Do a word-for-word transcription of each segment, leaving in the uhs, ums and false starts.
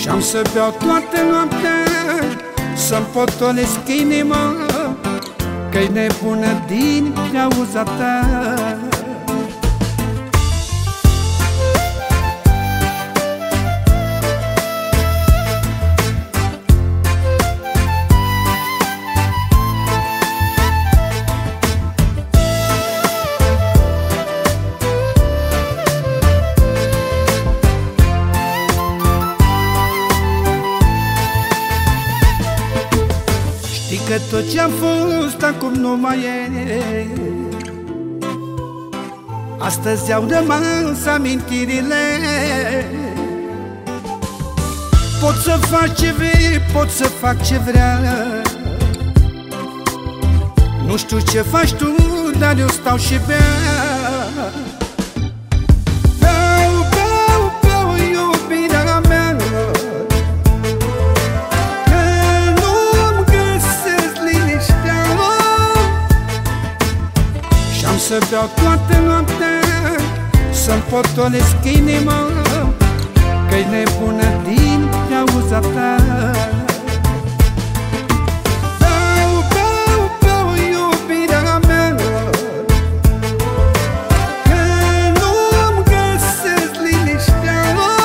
Și-am să beau toată noaptea, să-mi potolesc inima, că-i nebună din cauza ta. Știi că tot ce-a fost acum nu mai e. Astăzi au rămas amintirile. Pot să fac ce vrei, pot să fac ce vrea. Nu știu ce faci tu, dar eu stau și bea. Să beau toată noaptea, să-mi potolesc inima, că-i nebună din cauza ta. Beau, beau, beau, iubirea mea, că nu-mi găsesc liniștea.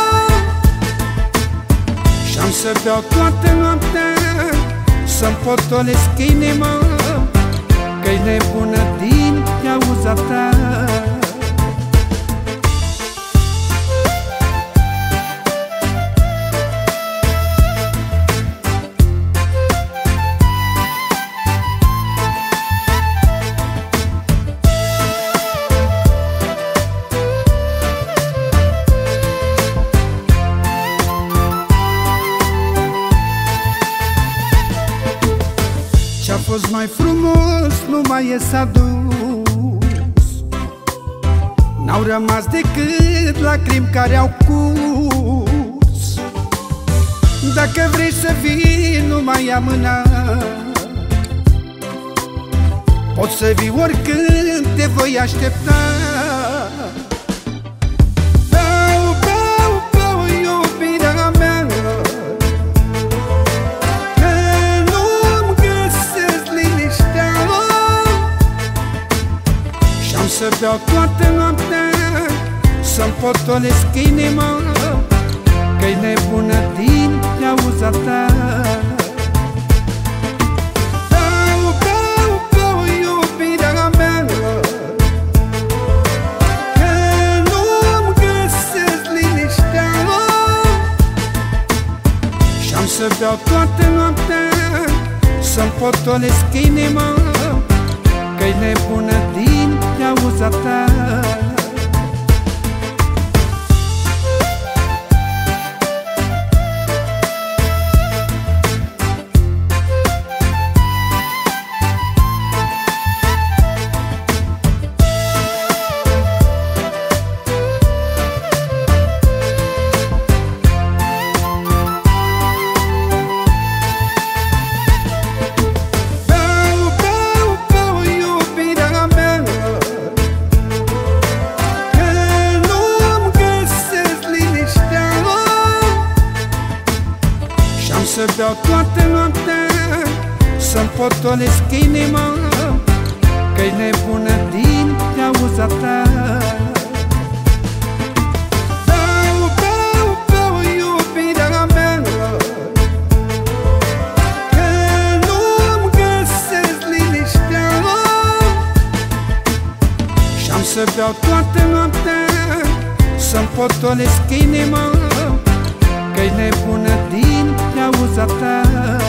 Și-am să beau toată noaptea, să-mi potolesc inima, că-i nebună din cauza ta. Ce-a fost mai frumos nu mai e s-a dus. N-au rămas decât lacrimi care au curs. Dacă vrei să vii, nu mai amâna. Poți să vii oricând, te voi aștepta. Beau, beau, beau, iubirea mea, că nu-mi găsesc liniștea. Și-am să beau toată noaptea, să-mi potolesc inima, că-i nebună din cauza ta. Beau, beau, beau, iubirea mea, că nu-mi găsesc liniștea. Și-am să beau toată noaptea, să-mi potolesc inima, că-i nebună din cauza ta. Să beau toată noaptea, să-mi potolesc inima, că-i nebună din cauza ta. Beau, beau, beau, iubirea mea, că nu-mi găsesc liniștea. Și-am să beau toată noaptea, să-mi potolesc inima, că-i nebună din cauza ta.